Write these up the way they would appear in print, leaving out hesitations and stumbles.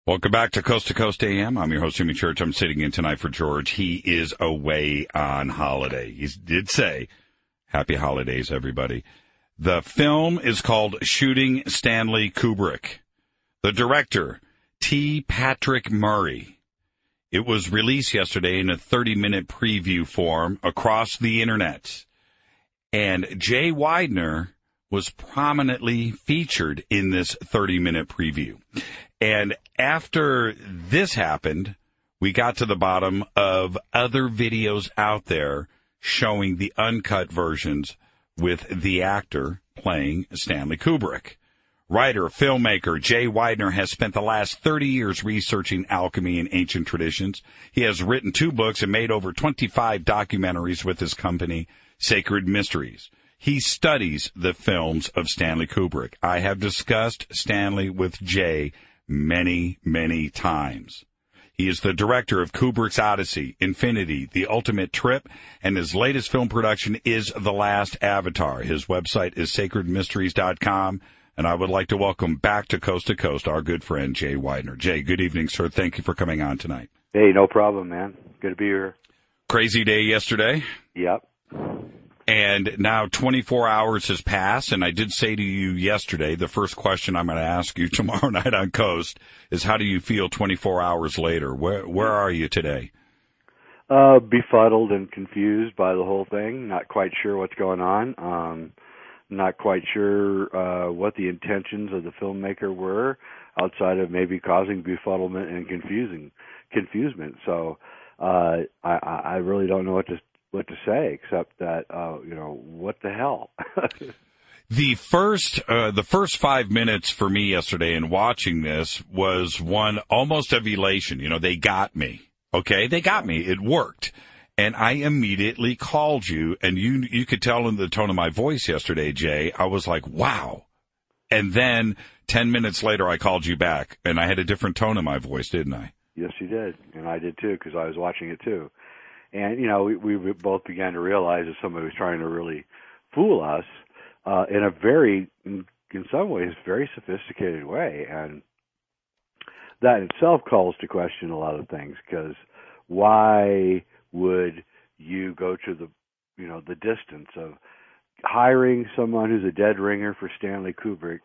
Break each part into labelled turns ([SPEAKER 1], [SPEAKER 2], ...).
[SPEAKER 1] Welcome back to Coast AM. I'm your host, Jimmy Church. I'm sitting in tonight for George. He is away on holiday. He did say, happy holidays, everybody. The film is called Shooting Stanley Kubrick. The director, T. Patrick Murray. It was released yesterday in a 30-minute preview form across the internet. And Jay Weidner was prominently featured in this 30-minute preview. And after this happened, we got to the bottom of other videos out there showing the uncut versions with the actor playing Stanley Kubrick. Writer, filmmaker Jay Weidner has spent the last 30 years researching alchemy and ancient traditions. He has written 2 books and made over 25 documentaries with his company, Sacred Mysteries. He studies the films of Stanley Kubrick. I have discussed Stanley with Jay many, many times. He is the director of Kubrick's Odyssey, Infinity, The Ultimate Trip, and his latest film production is The Last Avatar. His website is sacredmysteries.com, and I would like to welcome back to Coast our good friend Jay Weidner. Jay, good evening, sir. Thank you for coming on tonight.
[SPEAKER 2] Hey, no problem, man. Good to be here.
[SPEAKER 1] Crazy day yesterday.
[SPEAKER 2] Yep.
[SPEAKER 1] And now 24 hours has passed, and I did say to you yesterday, the first question I'm going to ask you tomorrow night on Coast is, how do you feel 24 hours later? Where are you today?
[SPEAKER 2] Befuddled and confused by the whole thing. Not quite sure what's going on. Not quite sure what the intentions of the filmmaker were, outside of maybe causing befuddlement and confusement. So I really don't know what to say, except that, what the hell?
[SPEAKER 1] The first 5 minutes for me yesterday in watching this was one almost of elation. They got me. Okay, they got me. It worked. And I immediately called you, and you could tell in the tone of my voice yesterday, Jay, I was like, wow. And then 10 minutes later, I called you back, and I had a different tone in my voice, didn't I?
[SPEAKER 2] Yes, you did. And I did too, because I was watching it too. And, we both began to realize that somebody was trying to really fool us in a very, in some ways, very sophisticated way. And that itself calls to question a lot of things, because why would you go to the distance of hiring someone who's a dead ringer for Stanley Kubrick,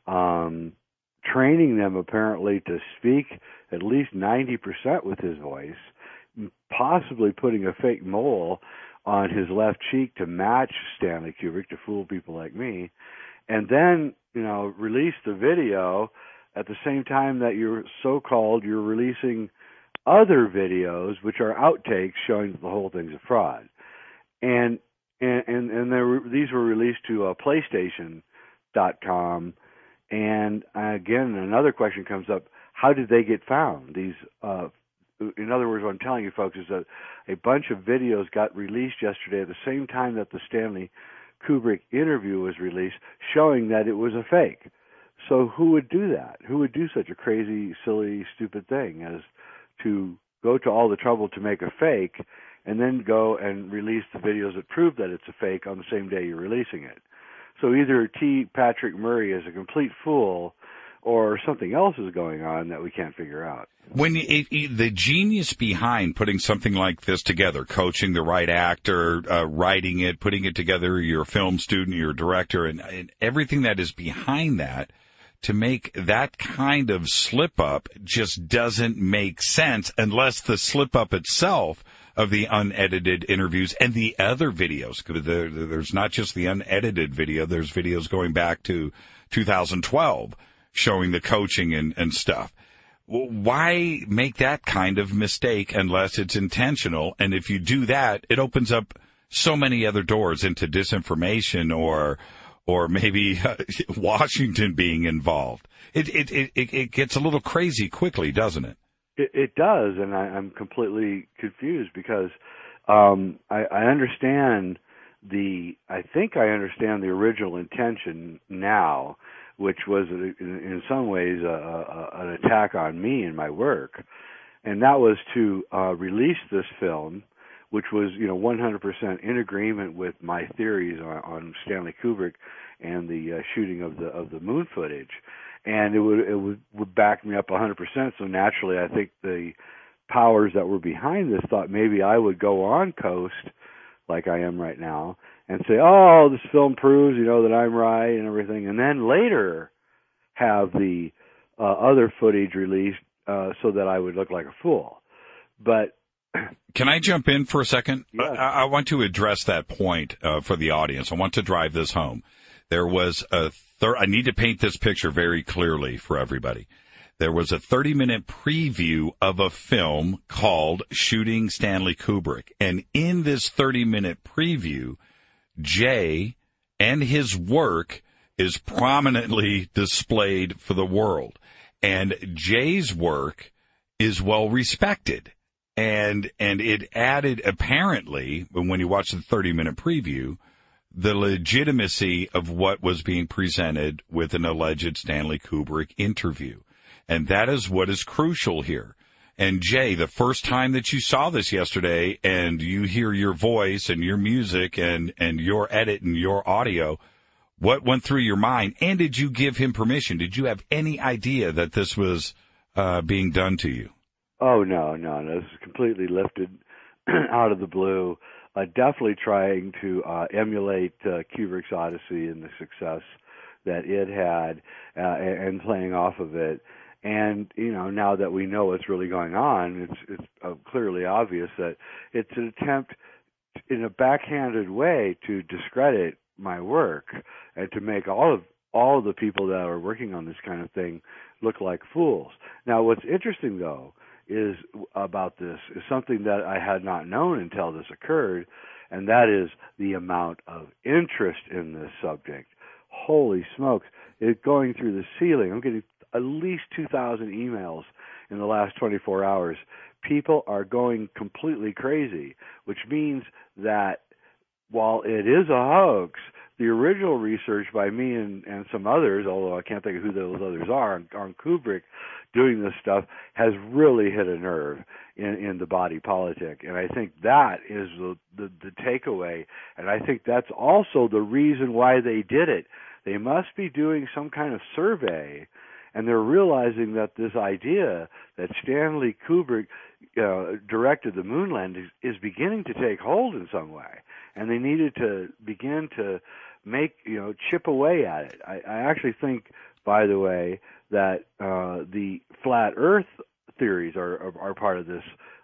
[SPEAKER 2] training them apparently to speak at least 90% with his voice, possibly putting a fake mole on his left cheek to match Stanley Kubrick to fool people like me, and then, release the video at the same time that you're releasing other videos which are outtakes showing that the whole thing's a fraud. And these were released to PlayStation.com. And again, another question comes up: how did they get found? These, in other words, what I'm telling you folks is that a bunch of videos got released yesterday at the same time that the Stanley Kubrick interview was released, showing that it was a fake. So who would do that? Who would do such a crazy, silly, stupid thing as to go to all the trouble to make a fake and then go and release the videos that prove that it's a fake on the same day you're releasing it? So either T. Patrick Murray is a complete fool, or something else is going on that we can't figure out.
[SPEAKER 1] When the genius behind putting something like this together, coaching the right actor, writing it, putting it together, you're a film student, you're a director, and everything that is behind that, to make that kind of slip-up just doesn't make sense unless the slip-up itself of the unedited interviews and the other videos. There's not just the unedited video, there's videos going back to 2012 showing the coaching and stuff. Why make that kind of mistake unless it's intentional? And if you do that, it opens up so many other doors into disinformation or maybe Washington being involved. It gets a little crazy quickly, doesn't it?
[SPEAKER 2] It does, and I'm completely confused because I understand I think I understand the original intention now, which was in some ways an attack on me and my work, and that was to release this film, which was 100% in agreement with my theories on Stanley Kubrick and the shooting of the moon footage, and it would back me up 100%. So naturally, I think the powers that were behind this thought maybe I would go on Coast like I am right now and say, oh, this film proves, that I'm right and everything, and then later have the other footage released so that I would look like a fool. But
[SPEAKER 1] can I jump in for a second?
[SPEAKER 2] Yes.
[SPEAKER 1] I want to address that point for the audience. I want to drive this home. There was I need to paint this picture very clearly for everybody. There was a 30-minute preview of a film called Shooting Stanley Kubrick. And in this 30-minute preview, Jay and his work is prominently displayed for the world. And Jay's work is well respected. And it added, apparently, when you watch the 30-minute preview, the legitimacy of what was being presented with an alleged Stanley Kubrick interview. And that is what is crucial here. And Jay, the first time that you saw this yesterday and you hear your voice and your music and your edit and your audio, what went through your mind? And did you give him permission? Did you have any idea that this was being done to you?
[SPEAKER 2] Oh, no. This is completely lifted out of the blue. Definitely trying to emulate Kubrick's Odyssey and the success that it had and playing off of it. And, now that we know what's really going on, it's clearly obvious that it's an attempt in a backhanded way to discredit my work and to make all of the people that are working on this kind of thing look like fools. Now, what's interesting, though, is about this is something that I had not known until this occurred, and that is the amount of interest in this subject. Holy smokes, it's going through the ceiling. I'm getting at least 2,000 emails in the last 24 hours. People are going completely crazy, which means that while it is a hoax, the original research by me and some others, although I can't think of who those others are, on Kubrick doing this stuff, has really hit a nerve in the body politic. And I think that is the takeaway. And I think that's also the reason why they did it. They must be doing some kind of survey, and they're realizing that this idea that Stanley Kubrick directed the moon landings is beginning to take hold in some way. And they needed to begin to make, chip away at it. I actually think, by the way, that the flat Earth theories are part of this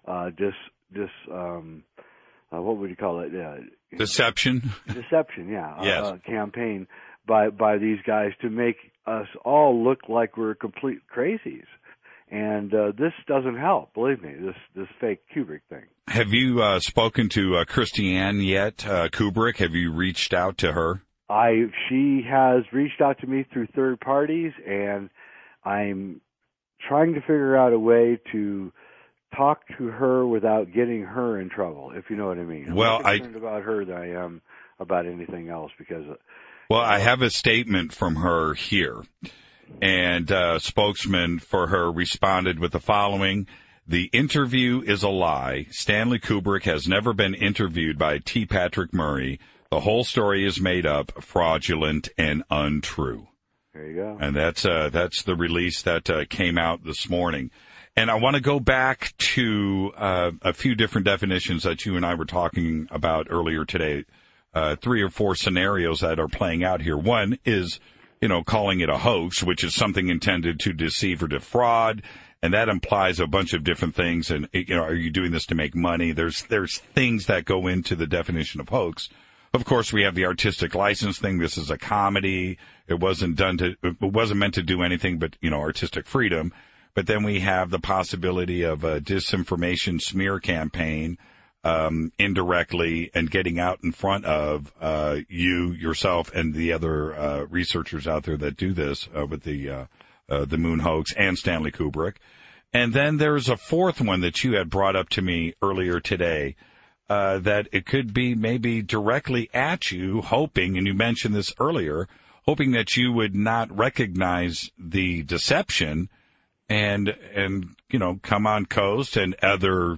[SPEAKER 2] what would you call it?
[SPEAKER 1] Deception.
[SPEAKER 2] Deception, yeah.
[SPEAKER 1] Yes.
[SPEAKER 2] Campaign by these guys to make us all look like we're complete crazies. And this doesn't help, believe me, this fake Kubrick thing.
[SPEAKER 1] Have you spoken to Christiane yet, Kubrick? Have you reached out to her?
[SPEAKER 2] She has reached out to me through third parties, and I'm trying to figure out a way to talk to her without getting her in trouble, if you know what I mean. I'm more concerned about her than I am about anything else because...
[SPEAKER 1] Well, I have a statement from her here, and a spokesman for her responded with the following: "The interview is a lie. Stanley Kubrick has never been interviewed by T. Patrick Murray. The whole story is made up, fraudulent, and untrue."
[SPEAKER 2] There you go.
[SPEAKER 1] And that's the release that came out this morning. And I want to go back to a few different definitions that you and I were talking about earlier today. 3 or 4 scenarios that are playing out here. One is, calling it a hoax, which is something intended to deceive or defraud, and that implies a bunch of different things. And are you doing this to make money? There's things that go into the definition of hoax. Of course, we have the artistic license thing. This is a comedy. It wasn't meant to do anything but artistic freedom. But then we have the possibility of a disinformation smear campaign. Indirectly and getting out in front of yourself, and the other researchers out there that do this with the moon hoax and Stanley Kubrick. And then there's a fourth one that you had brought up to me earlier today, that it could be maybe directly at you, hoping, and you mentioned this earlier, hoping that you would not recognize the deception and come on Coast and other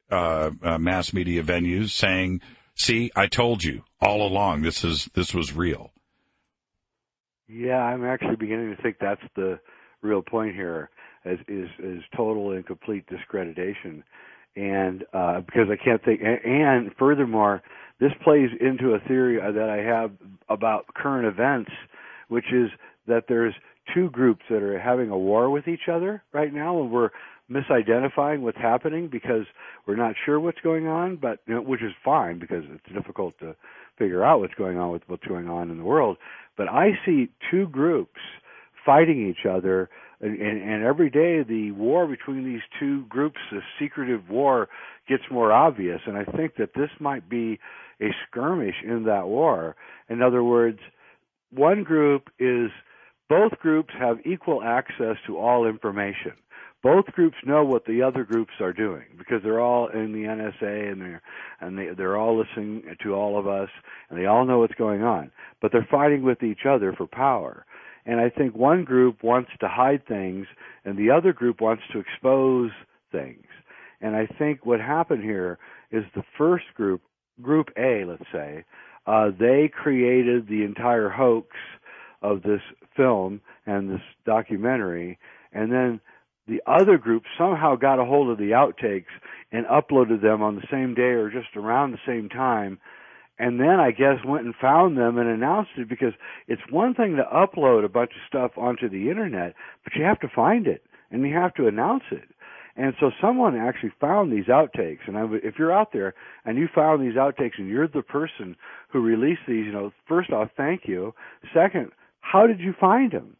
[SPEAKER 1] mass media venues saying, "See, I told you all along. This was real."
[SPEAKER 2] Yeah, I'm actually beginning to think that's the real point here, is total and complete discreditation, and because I can't think, and furthermore, this plays into a theory that I have about current events, which is that there's two groups that are having a war with each other right now, and we're misidentifying what's happening because we're not sure what's going on, but which is fine because it's difficult to figure out what's going on with what's going on in the world. But I see two groups fighting each other, and every day the war between these two groups, the secretive war, gets more obvious. And I think that this might be a skirmish in that war. In other words, one group is, both groups have equal access to all information. Both groups know what the other groups are doing because they're all in the NSA and they're all listening to all of us, and they all know what's going on. But they're fighting with each other for power. And I think one group wants to hide things and the other group wants to expose things. And I think what happened here is the first group, Group A, let's say, they created the entire hoax of this film and this documentary, and then the other group somehow got a hold of the outtakes and uploaded them on the same day or just around the same time, and then I guess went and found them and announced it, because it's one thing to upload a bunch of stuff onto the internet, but you have to find it and you have to announce it. And so someone actually found these outtakes, and if you're out there and you found these outtakes and you're the person who released these, first off, thank you. Second, how did you find them?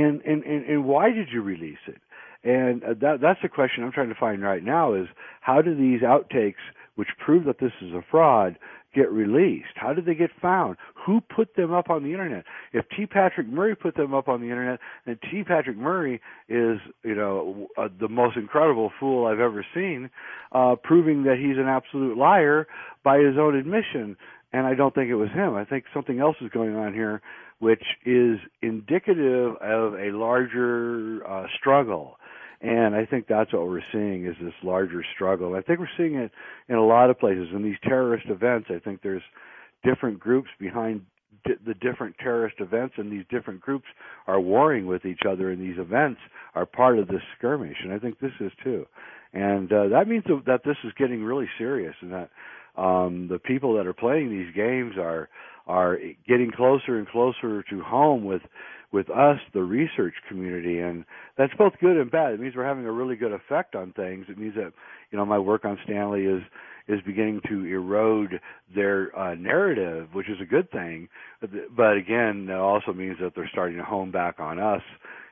[SPEAKER 2] And why did you release it? And that's the question I'm trying to find right now, is how do these outtakes, which prove that this is a fraud, get released? How did they get found? Who put them up on the internet? If T. Patrick Murray put them up on the internet, then T. Patrick Murray is, the most incredible fool I've ever seen, proving that he's an absolute liar by his own admission. And I don't think it was him. I think something else is going on here, which is indicative of a larger struggle. And I think that's what we're seeing, is this larger struggle. I think we're seeing it in a lot of places. In these terrorist events, I think there's different groups behind the different terrorist events, and these different groups are warring with each other, and these events are part of this skirmish. And I think this is too. And that means that this is getting really serious, and that the people that are playing these games are getting closer and closer to home with us, the research community, and that's both good and bad. It means we're having a really good effect on things. It means that my work on Stanley is beginning to erode their narrative, which is a good thing. But again, that also means that they're starting to hone back on us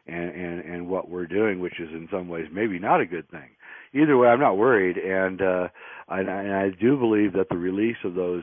[SPEAKER 2] and what we're doing, which is in some ways maybe not a good thing. Either way, I'm not worried, and I do believe that the release of those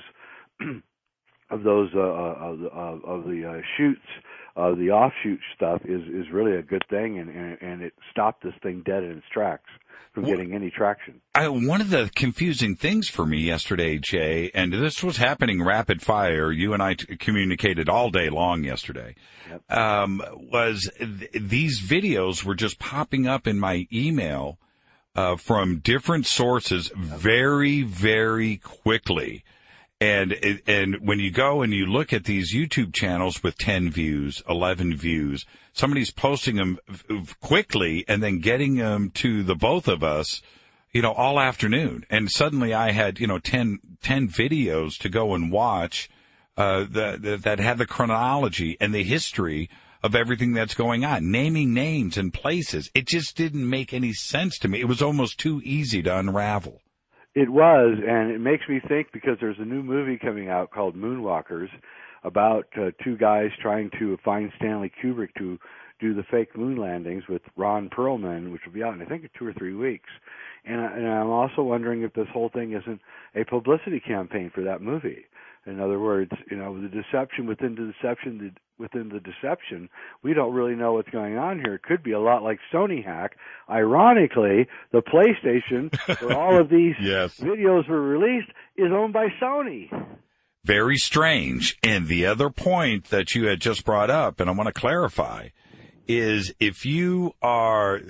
[SPEAKER 2] the shoots, the offshoot stuff is really a good thing, and it stopped this thing dead in its tracks from getting any traction.
[SPEAKER 1] One of the confusing things for me yesterday, Jay, and this was happening rapid fire, you and I communicated all day long yesterday,
[SPEAKER 2] Yep.
[SPEAKER 1] Was these videos were just popping up in my email from different sources very, very quickly. And when you go and you look at these YouTube channels with 10 views, 11 views, somebody's posting them quickly and then getting them to the both of us, all afternoon. And suddenly I had, 10 videos to go and watch, that had the chronology and the history of everything that's going on, naming names and places. It just didn't make any sense to me. It was almost too easy to unravel.
[SPEAKER 2] It was, and it makes me think, because there's a new movie coming out called Moonwalkers about two guys trying to find Stanley Kubrick to do the fake moon landings with Ron Perlman, which will be out in, I think, 2 or 3 weeks. And I'm also wondering if this whole thing isn't a publicity campaign for that movie. In other words, the deception within the deception within the deception, we don't really know what's going on here. It could be a lot like Sony Hack. Ironically, the PlayStation, where all of these videos were released, is owned by Sony.
[SPEAKER 1] Very strange. And the other point that you had just brought up, and I want to clarify, is if you are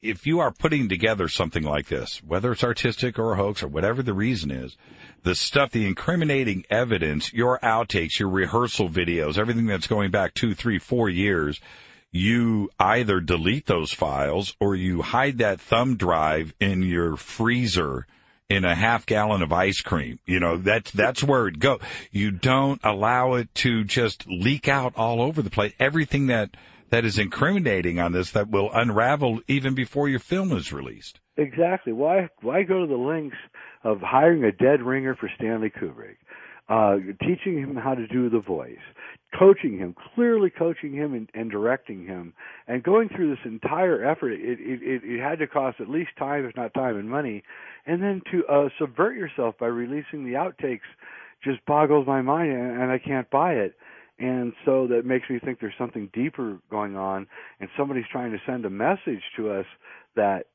[SPEAKER 1] if you are putting together something like this, whether it's artistic or a hoax or whatever the reason is, the stuff, the incriminating evidence, your outtakes, your rehearsal videos, everything that's going back 2, 3, 4 years, you either delete those files or you hide that thumb drive in your freezer in a half gallon of ice cream. You know, that's where it goes. You don't allow it to just leak out all over the place. Everything that is incriminating on this that will unravel even before your film is released.
[SPEAKER 2] Exactly. Why go to the lengths of hiring a dead ringer for Stanley Kubrick, teaching him how to do the voice, clearly coaching him and directing him, and going through this entire effort? It had to cost at least time, if not time and money, and then to subvert yourself by releasing the outtakes just boggles my mind, and I can't buy it. And so that makes me think there's something deeper going on, and somebody's trying to send a message to us that,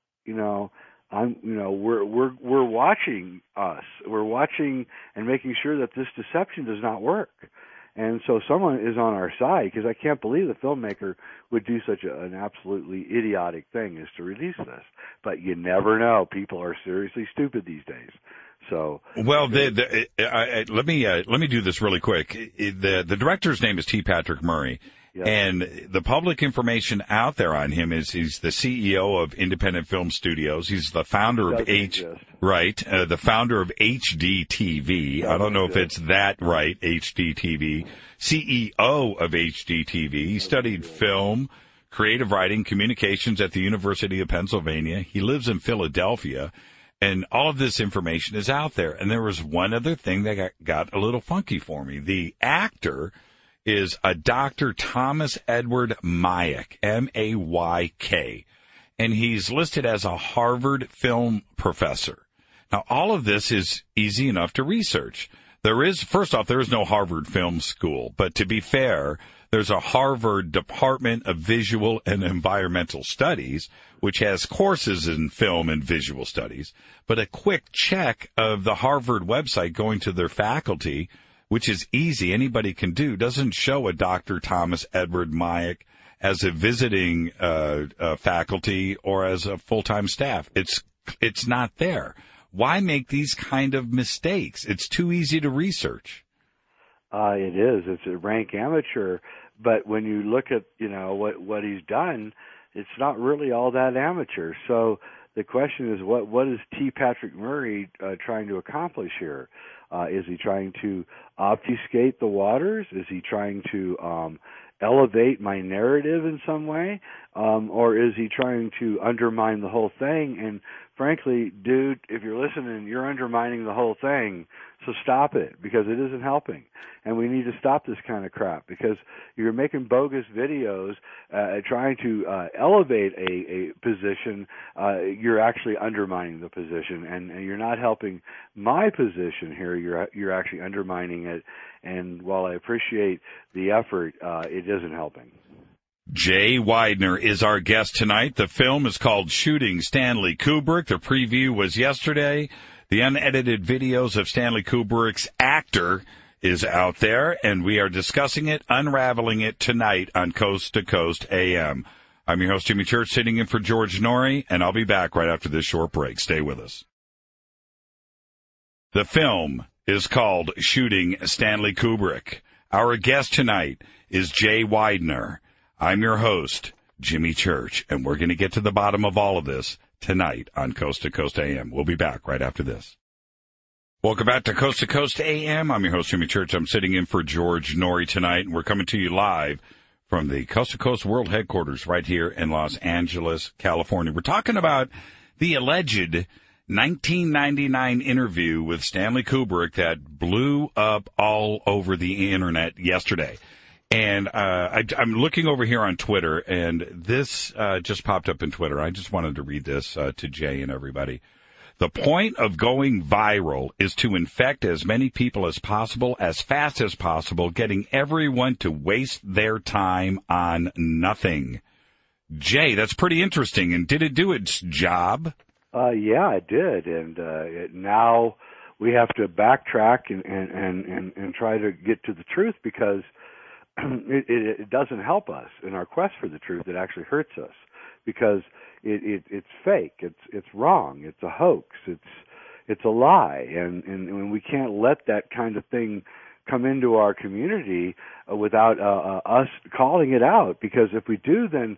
[SPEAKER 2] we're watching us. We're watching and making sure that this deception does not work. And so someone is on our side, because I can't believe the filmmaker would do such an absolutely idiotic thing as to release this. But you never know. People are seriously stupid these days. So, well,
[SPEAKER 1] let me do this really quick. The director's name is T. Patrick Murray, yep. And the public information out there on him is he's the CEO of Independent Film Studios. He's the founder of the founder of HDTV. I don't know if it's that right, HDTV. CEO of HDTV. He studied film, creative writing, communications at the University of Pennsylvania. He lives in Philadelphia. And all of this information is out there. And there was one other thing that got a little funky for me. The actor is a Dr. Thomas Edward Mayk, M-A-Y-K. And he's listed as a Harvard film professor. Now, all of this is easy enough to research. First off, there is no Harvard Film School. But to be fair, there's a Harvard Department of Visual and Environmental Studies, which has courses in film and visual studies. But a quick check of the Harvard website going to their faculty, which is easy, anybody can do, doesn't show a Dr. Thomas Edward Mayk as a visiting faculty or as a full-time staff. It's not there. Why make these kind of mistakes? It's too easy to research.
[SPEAKER 2] It is. It's a rank amateur. But when you look at, what he's done, it's not really all that amateur. So the question is, what is T. Patrick Murray trying to accomplish here? Is he trying to obfuscate the waters? Is he trying to elevate my narrative in some way? Or is he trying to undermine the whole thing? And frankly, dude, if you're listening, you're undermining the whole thing. So stop it, because it isn't helping. And we need to stop this kind of crap, because you're making bogus videos trying to elevate a position. You're actually undermining the position, and you're not helping my position here. You're actually undermining it. And while I appreciate the effort, it isn't helping.
[SPEAKER 1] Jay Weidner is our guest tonight. The film is called Shooting Stanley Kubrick. The preview was yesterday. The unedited videos of Stanley Kubrick's Actor is out there, and we are discussing it, unraveling it tonight on Coast to Coast AM. I'm your host, Jimmy Church, sitting in for George Norrie, and I'll be back right after this short break. Stay with us. The film is called Shooting Stanley Kubrick. Our guest tonight is Jay Weidner. I'm your host, Jimmy Church, and we're going to get to the bottom of all of this tonight on Coast to Coast AM. We'll be back right after this. Welcome back to Coast AM. I'm your host, Jimmy Church. I'm sitting in for George Norrie tonight, and we're coming to you live from the Coast to Coast World Headquarters right here in Los Angeles, California. We're talking about the alleged 1999 interview with Stanley Kubrick that blew up all over the internet yesterday. And I'm looking over here on Twitter, and this just popped up in Twitter. I just wanted to read this to Jay and everybody. The point of going viral is to infect as many people as possible, as fast as possible, getting everyone to waste their time on nothing. Jay, that's pretty interesting. And did it do its job?
[SPEAKER 2] Yeah, it did. And now we have to backtrack and try to get to the truth, because it doesn't help us in our quest for the truth. It actually hurts us, because it's fake. It's wrong. It's a hoax. It's a lie, and we can't let that kind of thing come into our community without us calling it out. Because if we do, then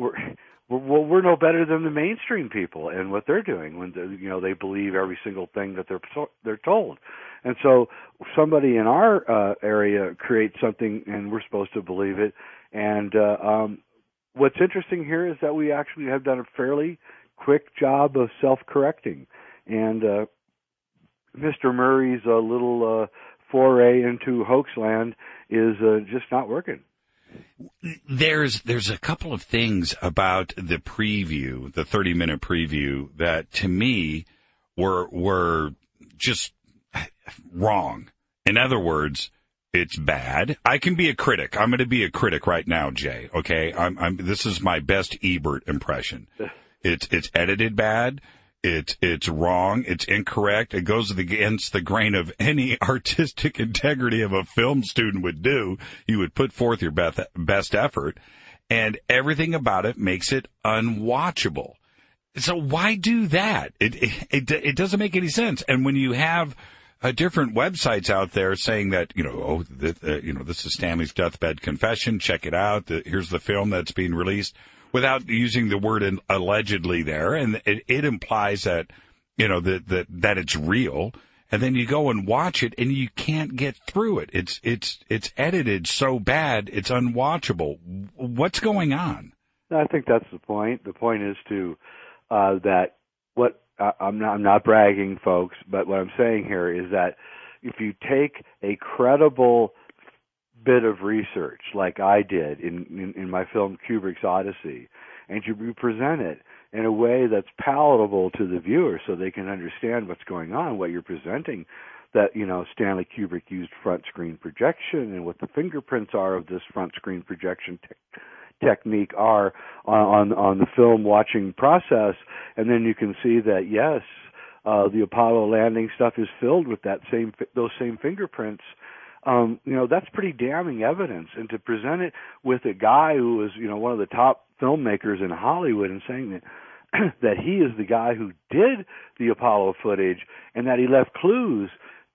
[SPEAKER 2] we're no better than the mainstream people and what they're doing when they believe every single thing that they're told. And so somebody in our area creates something, and we're supposed to believe it. And what's interesting here is that we actually have done a fairly quick job of self-correcting. And Mr. Murray's little foray into hoaxland is just not working.
[SPEAKER 1] There's a couple of things about the preview, the 30-minute preview, that to me were just wrong. In other words, it's bad. I can be a critic. I'm going to be a critic right now, Jay. Okay, this is my best Ebert impression. It's edited bad. It's wrong. It's incorrect. It goes against the grain of any artistic integrity of a film student would do. You would put forth your best effort, and everything about it makes it unwatchable. So why do that? It doesn't make any sense. And when you have different websites out there saying that, this is Stanley's deathbed confession, check it out. Here's the film that's being released, without using the word allegedly there, and it implies that, that it's real, and then you go and watch it and you can't get through it. It's edited so bad it's unwatchable. What's going on?
[SPEAKER 2] I think that's the point. The point is that what I'm not bragging, folks, but what I'm saying here is that if you take a credible bit of research like I did in my film Kubrick's Odyssey, and you present it in a way that's palatable to the viewer so they can understand what's going on, what you're presenting, that Stanley Kubrick used front screen projection and what the fingerprints are of this front screen projection technique are on the film watching process, and then you can see that yes, the Apollo landing stuff is filled with those same fingerprints. That's pretty damning evidence. And to present it with a guy who was, one of the top filmmakers in Hollywood, and saying that that he is the guy who did the Apollo footage, and that he left clues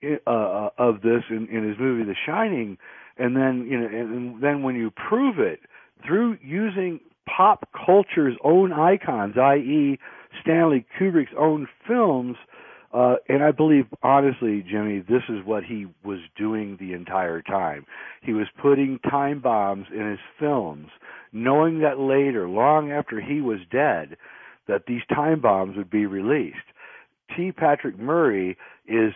[SPEAKER 2] of this in his movie The Shining, and then and then when you prove it through using pop culture's own icons, i.e., Stanley Kubrick's own films. And I believe, honestly, Jimmy, this is what he was doing the entire time. He was putting time bombs in his films, knowing that later, long after he was dead, that these time bombs would be released. T. Patrick Murray is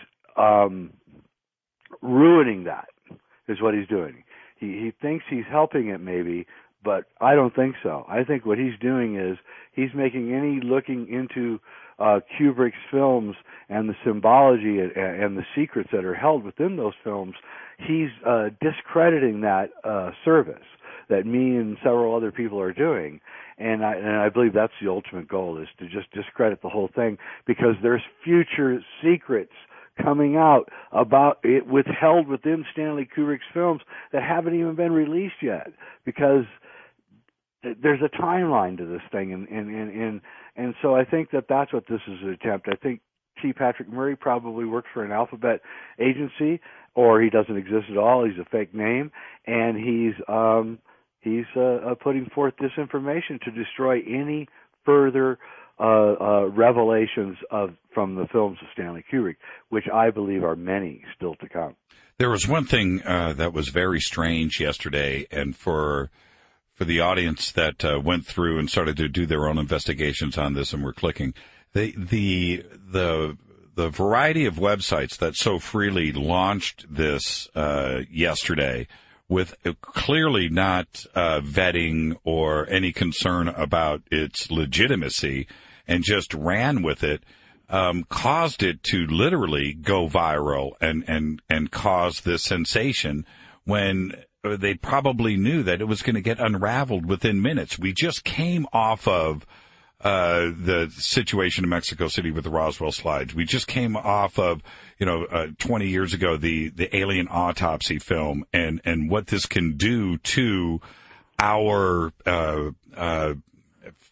[SPEAKER 2] ruining that, is what he's doing. He thinks he's helping it maybe, but I don't think so. I think what he's doing is he's making any looking into Kubrick's films and the symbology and the secrets that are held within those films, he's discrediting that service that me and several other people are doing. And I believe that's the ultimate goal, is to just discredit the whole thing, because there's future secrets coming out about it withheld within Stanley Kubrick's films that haven't even been released yet, because there's a timeline to this thing, and so I think that's what this is an attempt. I think T. Patrick Murray probably works for an alphabet agency, or he doesn't exist at all. He's a fake name, and he's putting forth this information to destroy any further revelations from the films of Stanley Kubrick, which I believe are many still to come.
[SPEAKER 1] There was one thing that was very strange yesterday, and for the audience that went through and started to do their own investigations on this and were clicking, the variety of websites that so freely launched this yesterday, with clearly not vetting or any concern about its legitimacy, and just ran with it, caused it to literally go viral and cause this sensation, when they probably knew that it was going to get unraveled within minutes. We just came off of the situation in Mexico City with the Roswell slides. We just came off of, 20 years ago, the alien autopsy film, and what this can do to our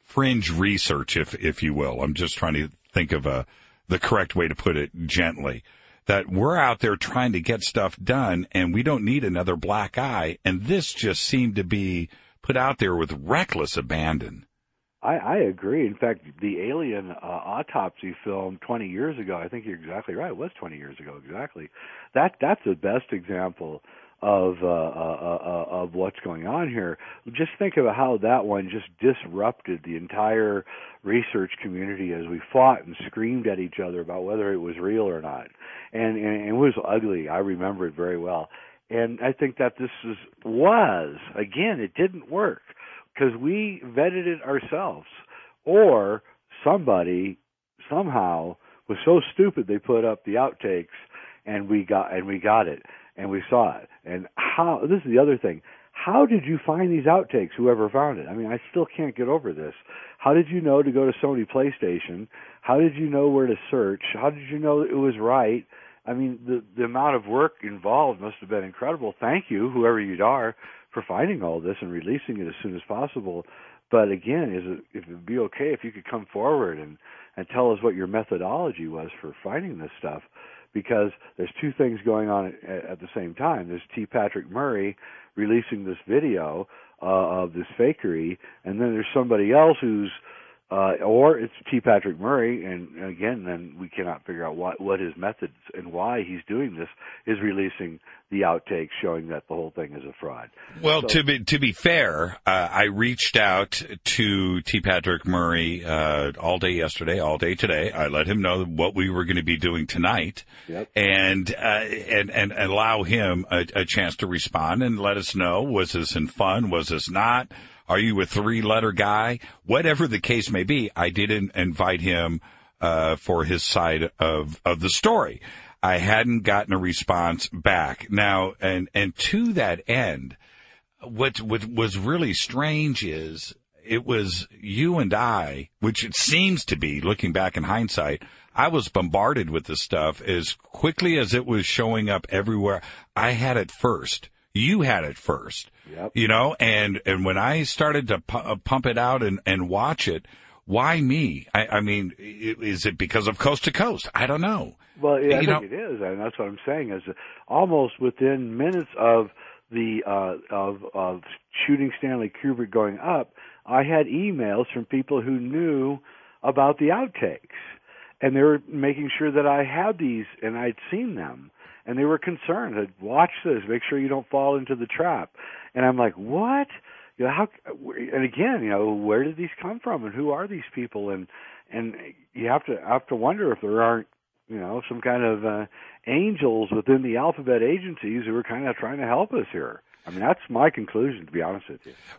[SPEAKER 1] fringe research, if you will. I'm just trying to think of the correct way to put it gently. That we're out there trying to get stuff done, and we don't need another black eye. And this just seemed to be put out there with reckless abandon.
[SPEAKER 2] I agree. In fact, the Alien autopsy film 20 years ago, I think you're exactly right. It was 20 years ago, exactly. That's the best example of what's going on here. Just think of how that one just disrupted the entire research community as we fought and screamed at each other about whether it was real or not. And it was ugly. I remember it very well. And I think that this was again, it didn't work because we vetted it ourselves, or somebody somehow was so stupid they put up the outtakes, and we got it, and we saw it. And how? This is the other thing. How did you find these outtakes? Whoever found it? I mean, I still can't get over this. How did you know to go to Sony PlayStation? How did you know where to search? How did you know it was right? I mean, the amount of work involved must have been incredible. Thank you, whoever you are, for finding all this and releasing it as soon as possible. But again, if it would be okay if you could come forward and tell us what your methodology was for finding this stuff, because there's two things going on at the same time. There's T. Patrick Murray releasing this video of this fakery, and then there's somebody else who's or it's T. Patrick Murray, and again, then we cannot figure out what his methods and why he's doing this, is releasing the outtakes showing that the whole thing is a fraud.
[SPEAKER 1] Well, so, to be fair, I reached out to T. Patrick Murray all day yesterday, all day today. I let him know what we were going to be doing tonight,
[SPEAKER 2] yep.
[SPEAKER 1] and allow him a chance to respond and let us know, was this in fun, was this not? Are you a 3-letter guy? Whatever the case may be, I didn't invite him for his side of the story. I hadn't gotten a response back. Now, and to that end, what was really strange is it was you and I, which it seems to be, looking back in hindsight, I was bombarded with this stuff as quickly as it was showing up everywhere. I had it first. You had it first.
[SPEAKER 2] Yep.
[SPEAKER 1] You know, and when I started to pump it out and watch it, why me? I mean, is it because of Coast to Coast? I don't know.
[SPEAKER 2] Well, yeah, I think it is, and that's what I'm saying. Is almost within minutes of the of shooting Stanley Kubrick going up, I had emails from people who knew about the outtakes, and they were making sure that I had these and I'd seen them. And they were concerned. That watch this, make sure you don't fall into the trap. And I'm like, what? You know, how? And again, you know, where did these come from, and who are these people? And you have to wonder if there aren't, you know, some kind of angels within the alphabet agencies who are kind of trying to help us here. I mean, that's my conclusion, to be honest with you.